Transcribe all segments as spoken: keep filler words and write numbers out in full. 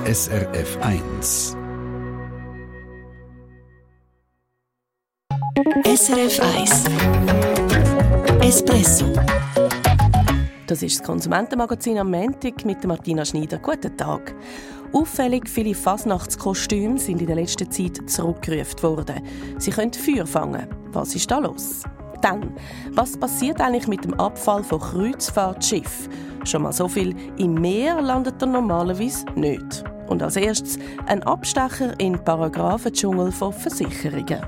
S R F eins. S R F eins Espresso. Das ist das Konsumentenmagazin am Montag mit Martina Schneider. Guten Tag. Auffällig viele Fasnachtskostüme sind in der letzten Zeit zurückgerufen worden. Sie können Feuer fangen. Was ist da los? Dann, was passiert eigentlich mit dem Abfall von Kreuzfahrtschiffen? Schon mal so viel im Meer landet er normalerweise nicht. Und als erstes ein Abstecher in den Paragraphendschungel von Versicherungen.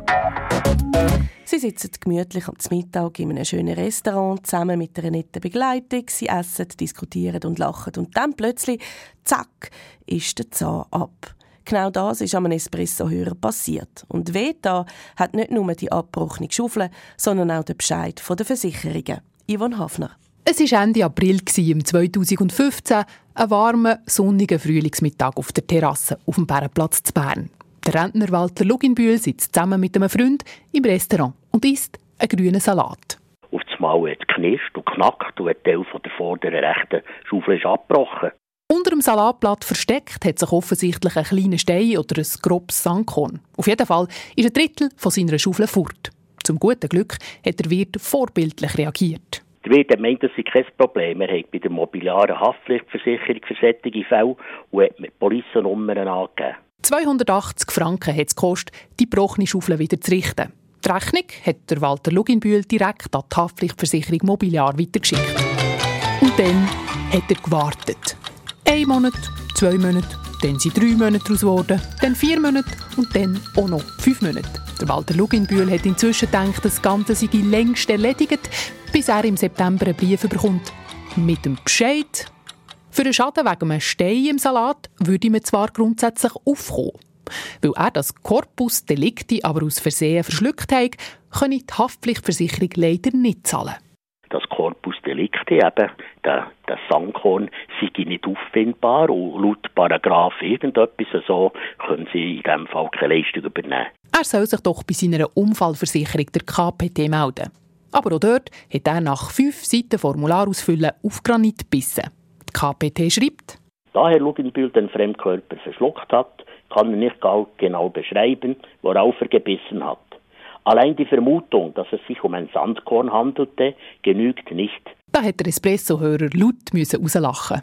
Sie sitzen gemütlich am Mittag in einem schönen Restaurant zusammen mit einer netten Begleitung. Sie essen, diskutieren und lachen. Und dann plötzlich, zack, ist der Zahn ab. Genau das ist am Espresso-Hörer passiert. Und Veta hat nicht nur die abgebrochene Schaufel, sondern auch den Bescheid von den Versicherungen. Yvonne Hafner. Es war Ende April zweitausendfünfzehn, ein warmer, sonniger Frühlingsmittag auf der Terrasse auf dem Bärenplatz zu Bern. Der Rentner Walter Luginbühl sitzt zusammen mit einem Freund im Restaurant und isst einen grünen Salat. Auf das Mal hat es geknirscht und knackt und ein Teil von der vorderen rechten Schaufel ist abgebrochen. Unter dem Salatblatt versteckt hat sich offensichtlich ein kleiner Stein oder ein grobes Sandkorn. Auf jeden Fall ist ein Drittel von seiner Schaufel fort. Zum guten Glück hat der Wirt vorbildlich reagiert. Der Wirt meint, das sei kein Problem. Er hat bei der mobiliaren Haftpflichtversicherung für solche Fälle und hat mit Policennummern angegeben. zweihundertachtzig Franken hat es gekostet, die gebrochene Schaufel wieder zu richten. Die Rechnung hat der Walter Luginbühl direkt an die Haftpflichtversicherung Mobiliar weitergeschickt. Und dann hat er gewartet. Ein Monat, zwei Monate, dann sind drei Monate daraus geworden, dann vier Monate und dann auch noch fünf Monate. Der Walter Luginbühl hat inzwischen gedacht, das Ganze sei längst erledigt, bis er im September einen Brief bekommt. Mit dem Bescheid: für einen Schaden wegen einem Stein im Salat würde man zwar grundsätzlich aufkommen. Weil er das Corpus Delicti aber aus Versehen verschluckt hat, könne die Haftpflichtversicherung leider nicht zahlen. Das Corpus Delicti, eben, der, der Sandkorn, sei nicht auffindbar und laut Paragraph irgendetwas so können sie in diesem Fall keine Leistung übernehmen. Er soll sich doch bei seiner Unfallversicherung der K P T melden. Aber auch dort hat er nach fünf Seiten Formular ausfüllen auf Granit gebissen. Die K P T schreibt: Da Herr Luginbühl den Fremdkörper verschluckt hat, kann er nicht genau beschreiben, worauf er gebissen hat. Allein die Vermutung, dass es sich um ein Sandkorn handelte, genügt nicht. Da hat der Espresso-Hörer laut rauslachen.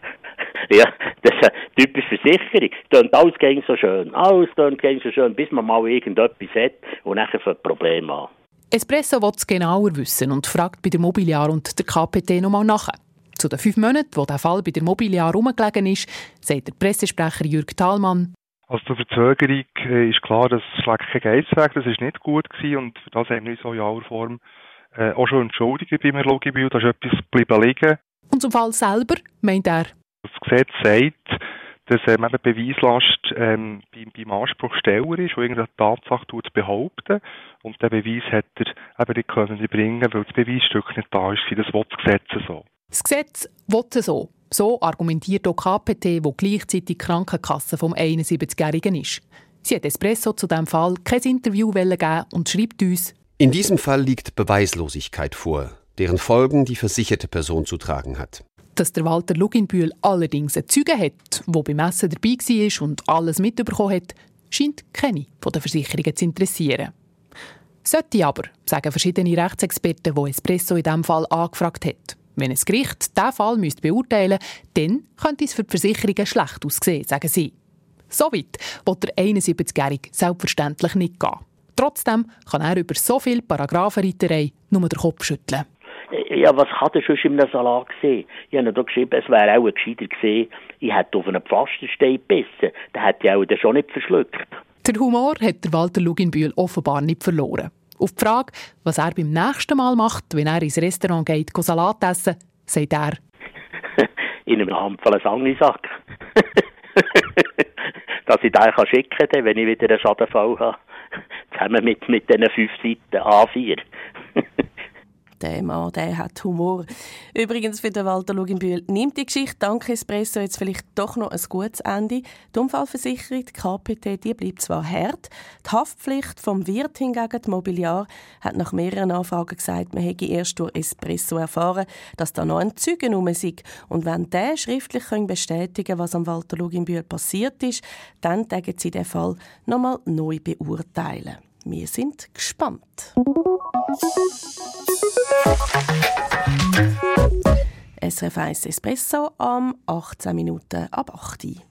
Ja, das ist eine typische Versicherung. Tönt alles gegen so schön. Alles tönt gegen so schön, bis man mal irgendetwas hat und dann fängt ein Problem an. Espresso will es genauer wissen und fragt bei der Mobiliar und der K P T nochmal nach. Zu den fünf Monaten, wo der Fall bei der Mobiliar rumgelegen ist, sagt der Pressesprecher Jürg Thalmann: Also zur Verzögerung äh, ist klar, das schlägt kein Geiz weg, das war nicht gut gewesen und für das haben wir uns auch in aller Form äh, auch schon entschuldigt beim Herrn Luginbühl, da ist etwas geblieben liegen. Und zum Fall selber meint er: Das Gesetz sagt, dass ähm, eben Beweislast ähm, beim, beim Anspruchsteller ist, der irgendeine Tatsache behaupten und den Beweis hat er eben nicht können bringen, weil das Beweisstück nicht da ist. Das will das Gesetz so. Das Gesetz will es so. So argumentiert auch K P T, wo gleichzeitig die Krankenkasse vom einundsiebzigjährigen ist. Sie hat Espresso zu diesem Fall kein Interview geben und schreibt uns: In diesem Fall liegt Beweislosigkeit vor, deren Folgen die versicherte Person zu tragen hat. Dass der Walter Luginbühl allerdings einen Zeuge hat, der beim Essen dabei war und alles mitbekommen hat, scheint keine von den Versicherungen zu interessieren. Sollte aber, sagen verschiedene Rechtsexperten, die Espresso in diesem Fall angefragt hat. Wenn ein Gericht diesen Fall beurteilen müsste, dann könnte es für die Versicherungen schlecht aussehen, sagen sie. So weit will der einundsiebzigjährige selbstverständlich nicht gehen. Trotzdem kann er über so viel Paragraphenreiterei nur den Kopf schütteln. Ja, was hat er schon in einem Salat gesehen? Ich habe da geschrieben, es wäre auch gescheiter gewesen, ich hätte auf einen Pflasterstein gebissen. Den hätte ich auch dann schon nicht verschluckt. Der Humor hat der Walter Luginbühl offenbar nicht verloren. Auf die Frage, was er beim nächsten Mal macht, wenn er ins Restaurant geht, Salat essen, sagt er: in einem Handvoll Sangisack. Dass ich den schicken kann, wenn ich wieder einen Schadenfall habe. Zusammen mit, mit diesen fünf Seiten A vier. Der Mann, der hat Humor. Übrigens für den Walter Luginbühl nimmt die Geschichte dank Espresso jetzt vielleicht doch noch ein gutes Ende. Die Unfallversicherung, die K P T, die bleibt zwar hart. Die Haftpflicht vom Wirt hingegen, die Mobiliar, hat nach mehreren Anfragen gesagt, man hätte erst durch Espresso erfahren, dass da noch ein Zeuge rum sei. Und wenn der schriftlich bestätigen kann, was am Walter Luginbühl passiert ist, dann tagen sie den Fall noch mal neu beurteilen. Wir sind gespannt. S R F eins Espresso am achtzehn Minuten ab acht Uhr.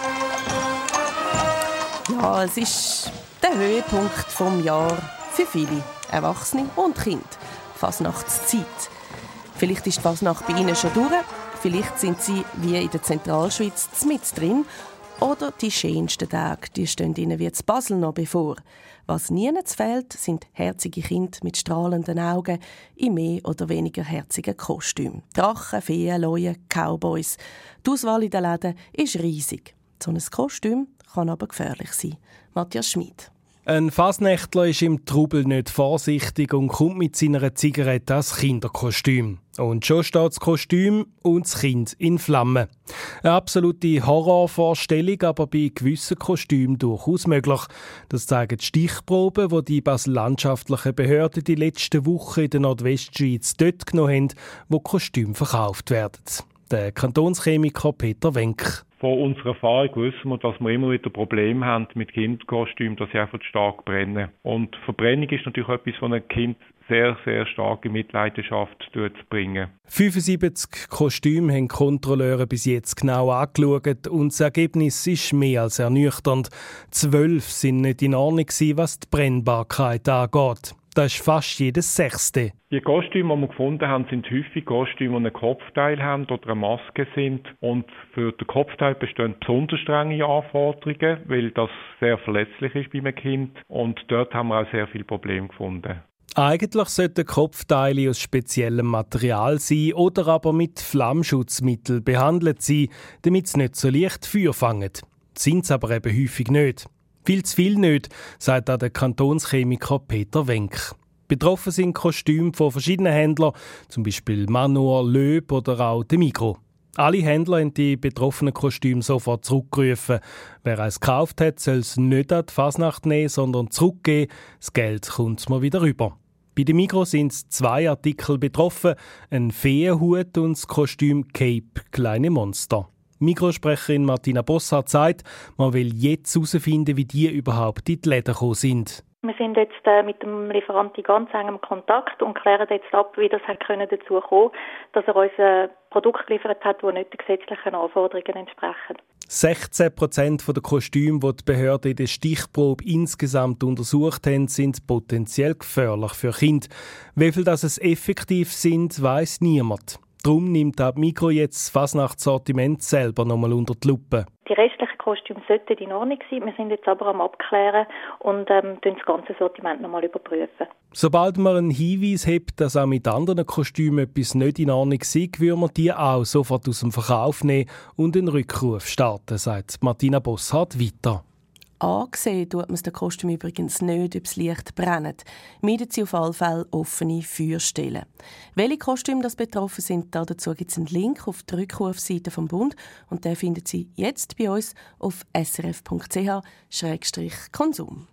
Ja, es ist der Höhepunkt vom Jahr für viele Erwachsene und Kinder. Fasnachtszeit. Vielleicht ist die Fasnacht bei Ihnen schon durch. Vielleicht sind Sie wie in der Zentralschweiz mit drin. Oder die schönsten Tage, die stehen Ihnen wie zu Basel noch bevor. Was nirgends fehlt, sind herzige Kinder mit strahlenden Augen in mehr oder weniger herzigen Kostümen. Drachen, Feen, Leuen, Cowboys. Die Auswahl in den Läden ist riesig. So ein Kostüm kann aber gefährlich sein. Matthias Schmid. Ein Fasnächtler ist im Trubel nicht vorsichtig und kommt mit seiner Zigarette als Kinderkostüm. Und schon steht das Kostüm und das Kind in Flammen. Eine absolute Horrorvorstellung, aber bei gewissen Kostümen durchaus möglich. Das zeigen die Stichproben, die die basel-landschaftlichen Behörden die letzten Wochen in der Nordwestschweiz dort genommen haben, wo Kostüme verkauft werden. Der Kantonschemiker Peter Wenk. Von unserer Erfahrung wissen wir, dass wir immer wieder Probleme haben mit Kinderkostümen, dass sie einfach stark brennen. Und Verbrennung ist natürlich etwas, was ein Kind sehr, sehr stark in Mitleidenschaft bringen. fünfundsiebzig Kostüme haben die Kontrolleure bis jetzt genau angeschaut und das Ergebnis ist mehr als ernüchternd. Zwölf sind nicht in Ordnung, was die Brennbarkeit angeht. Das ist fast jedes Sechste. Die Kostüme, die wir gefunden haben, sind häufig Kostüme, die einen Kopfteil haben oder eine Maske sind. Und für den Kopfteil bestehen besonders strenge Anforderungen, weil das sehr verletzlich ist bei einem Kind. Und dort haben wir auch sehr viele Probleme gefunden. Eigentlich sollten Kopfteile aus speziellem Material sein oder aber mit Flammschutzmittel behandelt sein, damit sie nicht so leicht Feuer fangen. Sind sie aber eben häufig nicht. Viel zu viel nicht, sagt auch der Kantonschemiker Peter Wenk. Betroffen sind Kostüme von verschiedenen Händlern, zum Beispiel Manor, Löb oder auch der Migros. Alle Händler haben die betroffenen Kostüme sofort zurückgerufen. Wer eins gekauft hat, soll es nicht an die Fasnacht nehmen, sondern zurückgeben. Das Geld kommt mir wieder rüber. Bei den Migros sind zwei Artikel betroffen, ein Feenhut und das Kostüm Cape Kleine Monster. Migros-Sprecherin Martina Bossart sagt, man will jetzt herausfinden, wie die überhaupt in die Läden gekommen sind. Wir sind jetzt äh, mit dem Lieferanten in ganz engem Kontakt und klären jetzt ab, wie das hat können dazu kommen, dass er uns ein Produkt geliefert hat, das nicht den gesetzlichen Anforderungen entsprechen. sechzehn Prozent der Kostüme, die die Behörden in der Stichprobe insgesamt untersucht haben, sind potenziell gefährlich für Kinder. Wie viel das es effektiv sind, weiss niemand. Darum nimmt auch Migros jetzt das Fasnachtssortiment selber nochmal unter die Lupe. Die restlichen Kostüme sollten in Ordnung sein. Wir sind jetzt aber am Abklären und ähm, das ganze Sortiment nochmal überprüfen. Sobald man einen Hinweis hat, dass auch mit anderen Kostümen etwas nicht in Ordnung ist, würden wir die auch sofort aus dem Verkauf nehmen und einen Rückruf starten, sagt Martina Bossart weiter. Angesehen tut man das Kostüm übrigens nicht, ob das Licht brennt. Meidet sie auf alle Fälle offene Feuerstellen. Welche Kostüme das betroffen sind, dazu gibt es einen Link auf der Rückrufseite vom Bund und den finden Sie jetzt bei uns auf s r f punkt c h schrägstrich konsum.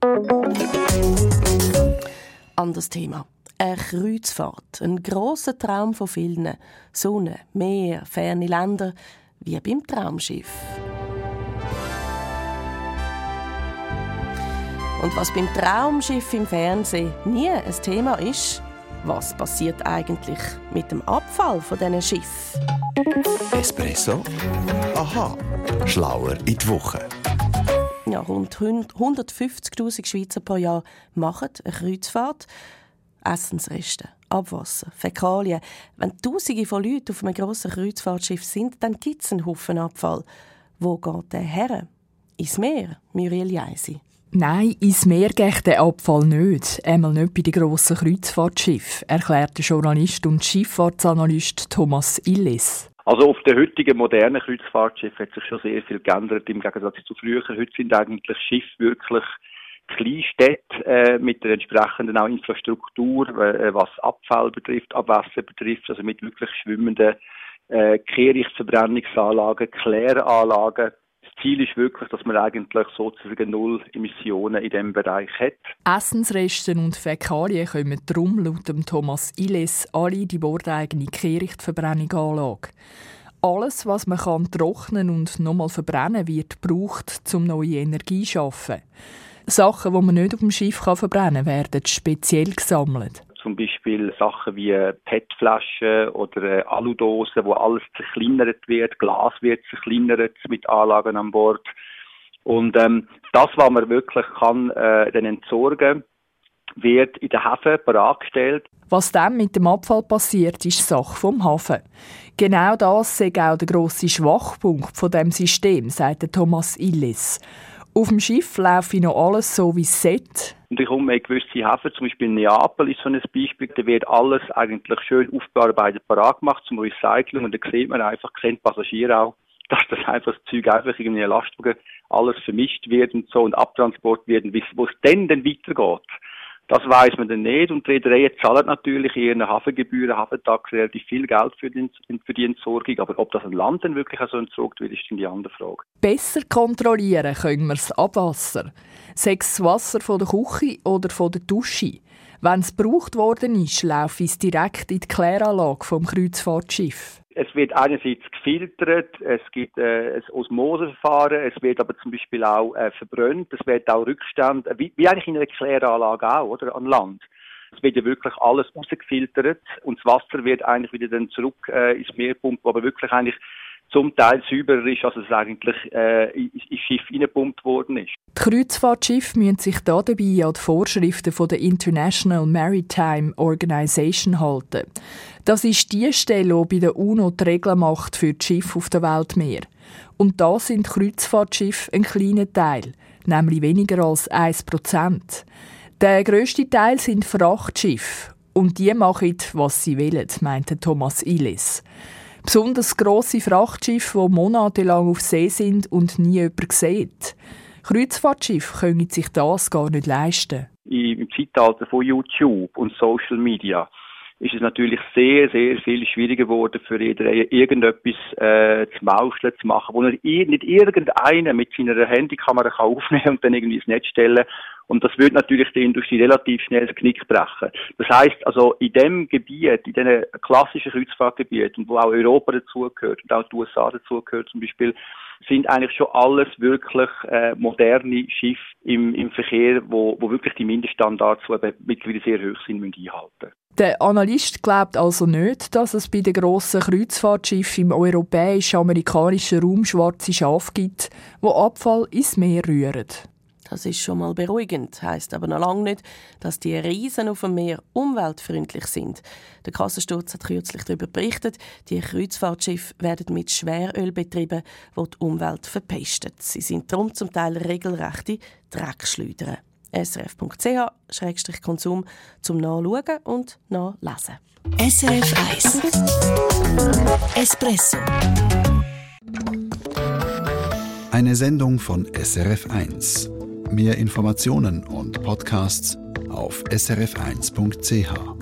Anderes Thema. Eine Kreuzfahrt. Ein grosser Traum von vielen. Sonne, Meer, ferne Länder. Wie beim Traumschiff. Und was beim Traumschiff im Fernsehen nie ein Thema ist, was passiert eigentlich mit dem Abfall von diesen Schiffen? Espresso? Aha, schlauer in die Woche. Ja, rund hundertfünfzigtausend Schweizer pro Jahr machen eine Kreuzfahrt. Essensreste, Abwasser, Fäkalien. Wenn Tausende von Leuten auf einem grossen Kreuzfahrtschiff sind, dann gibt es einen Haufen Abfall. Wo geht der her? Ins Meer, Muriel Jeisi. Nein, ins Meer geht der Abfall nicht. Einmal nicht bei den grossen Kreuzfahrtschiffen, erklärt der Journalist und Schifffahrtsanalyst Thomas Illes. Also auf den heutigen modernen Kreuzfahrtschiffen hat sich schon sehr viel geändert im Gegensatz zu früher. Heute sind eigentlich Schiffe wirklich Kleinstädte äh, mit der entsprechenden auch Infrastruktur, äh, was Abfall betrifft, Abwasser betrifft, also mit wirklich schwimmenden äh, Kehrichtverbrennungsanlagen, Kläranlagen. Das Ziel ist wirklich, dass man eigentlich sozusagen null Emissionen in diesem Bereich hat. Essensreste und Fäkalien kommen darum laut Thomas Illes alle in die bordeigene Kehrichtverbrennungsanlage. Alles, was man kann trocknen und nochmal verbrennen wird, braucht, um neue Energie zu schaffen. Sachen, die man nicht auf dem Schiff verbrennen kann, werden speziell gesammelt. Zum Beispiel Sachen wie P E T-Flaschen oder Aludosen, wo alles zerkleinert wird, Glas wird zerkleinert mit Anlagen an Bord. Und ähm, das, was man wirklich kann, äh, dann entsorgen, wird in den Häfen bereitgestellt. Was dann mit dem Abfall passiert, ist Sache vom Hafen. Genau das ist auch der grosse Schwachpunkt von dem System, sagt Thomas Illes. Auf dem Schiff laufe noch alles so, wie es sollte. Und ich komme in gewisse Häfen, zum Beispiel Neapel ist so ein Beispiel, da wird alles eigentlich schön aufgearbeitet, parat gemacht zum Recycling und da sieht man einfach, kennt Passagiere auch, dass das einfach das Zeug einfach in einem Lastwagen alles vermischt wird und so und abtransport wird, wo es dann, dann weitergeht. Das weiss man dann nicht und die Reedereien zahlen natürlich in ihren Hafengebühren, Hafentax relativ viel Geld für die, für die Entsorgung, aber ob das an Land dann wirklich so entsorgt wird, ist dann die andere Frage. Besser kontrollieren können wir das Abwasser. Sei es das Wasser von der Küche oder von der Dusche. Wenn es gebraucht worden ist, laufe es direkt in die Kläranlage vom Kreuzfahrtschiff. Es wird einerseits gefiltert, es gibt äh, ein Osmoseverfahren, es wird aber zum Beispiel auch äh, verbrannt, es wird auch Rückstände, wie, wie eigentlich in einer Kläranlage auch, oder, an Land. Es wird ja wirklich alles rausgefiltert und das Wasser wird eigentlich wieder dann zurück äh, ins Meer pumpen, aber wirklich eigentlich zum Teil sauberer ist, als es eigentlich äh, ins Schiff reingepumpt worden ist. Die Kreuzfahrtschiffe müssen sich da dabei an die Vorschriften von der International Maritime Organization halten. Das ist die Stelle, die bei der UNO die Regeln macht für die Schiffe auf der Weltmeer. Und da sind Kreuzfahrtschiffe ein kleiner Teil, nämlich weniger als ein Prozent. Der grösste Teil sind Frachtschiffe. Und die machen, was sie wollen, meinte Thomas Illes. Besonders grosse Frachtschiffe, die monatelang auf See sind und nie jemand sieht. Kreuzfahrtschiffe können sich das gar nicht leisten. Im Zeitalter von YouTube und Social Media ist es natürlich sehr, sehr viel schwieriger geworden für Reedereien, irgendetwas äh, zu mauscheln, zu machen, wo nicht irgendeiner mit seiner Handykamera kann aufnehmen und dann irgendwie ins Netz stellen. Und das würde natürlich die Industrie relativ schnell das Knick brechen. Das heisst, also in dem Gebiet, in diesen klassischen Kreuzfahrtgebieten, wo auch Europa dazugehört und auch die U S A dazugehört zum Beispiel, sind eigentlich schon alles wirklich äh, moderne Schiffe im, im Verkehr, wo, wo wirklich die Mindeststandards, die eben mittlerweile sehr hoch sind, müssen einhalten. Der Analyst glaubt also nicht, dass es bei den grossen Kreuzfahrtschiffen im europäisch-amerikanischen Raum schwarze Schafe gibt, die Abfall ins Meer rühren. Das ist schon mal beruhigend, heisst aber noch lange nicht, dass die Riesen auf dem Meer umweltfreundlich sind. Der Kassensturz hat kürzlich darüber berichtet, die Kreuzfahrtschiffe werden mit Schweröl betrieben, das die Umwelt verpestet. Sie sind darum zum Teil regelrechte Dreckschleudern. S R F Punkt C H Schrägstrich Konsum zum Nachschauen und Nachlesen. S R F eins Espresso. Eine Sendung von S R F eins. Mehr Informationen und Podcasts auf s r f eins punkt c h.